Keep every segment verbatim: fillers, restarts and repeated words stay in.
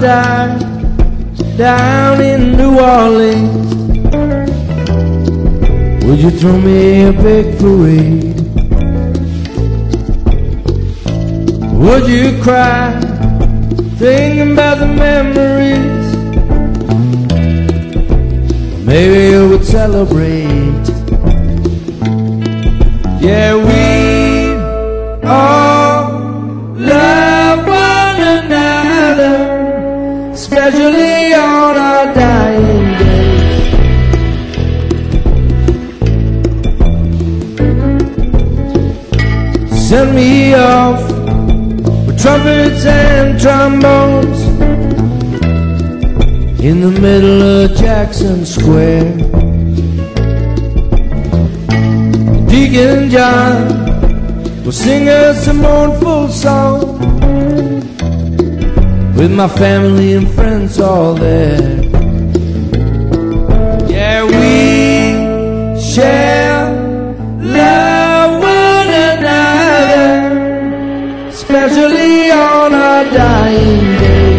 die down in New Orleans, would you throw me a big parade? Would you cry thinking about the memories? Maybe you would celebrate. Yeah, we all love one another, especially on our dying days. Send me off with trumpets and trombones in the middle of Jackson Square. Deacon John will sing us a mournful song with my family and friends all there. Yeah, we shall love one another, especially on our dying days.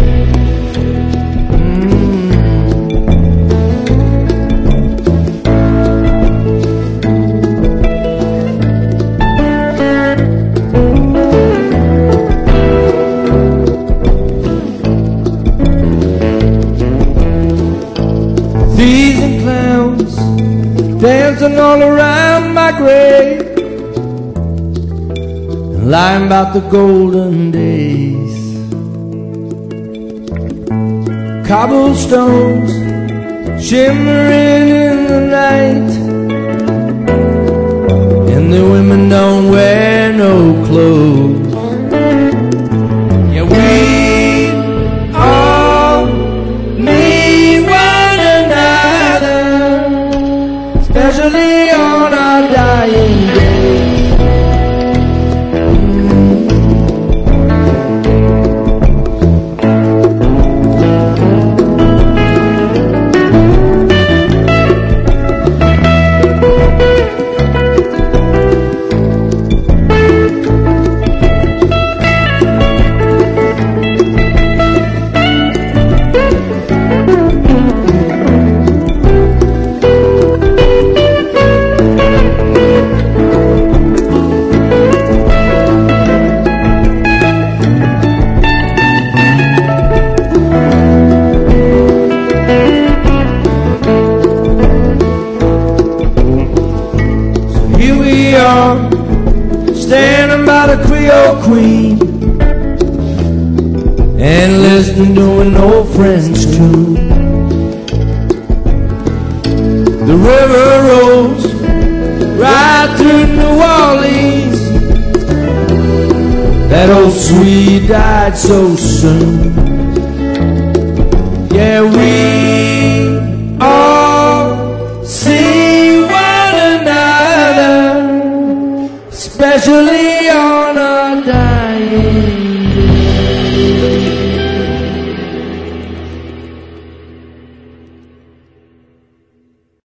Thieves and clowns dancing all around my grave, and lying about the golden days. Cobblestones shimmering in the night, and the women don't wear no clothes. Yeah, we all need one another, especially on our dying days. Standing by the Creole Queen and listening to an old friend's tune. The river rolls right through New Orleans. That old sweet died so soon. Yeah, we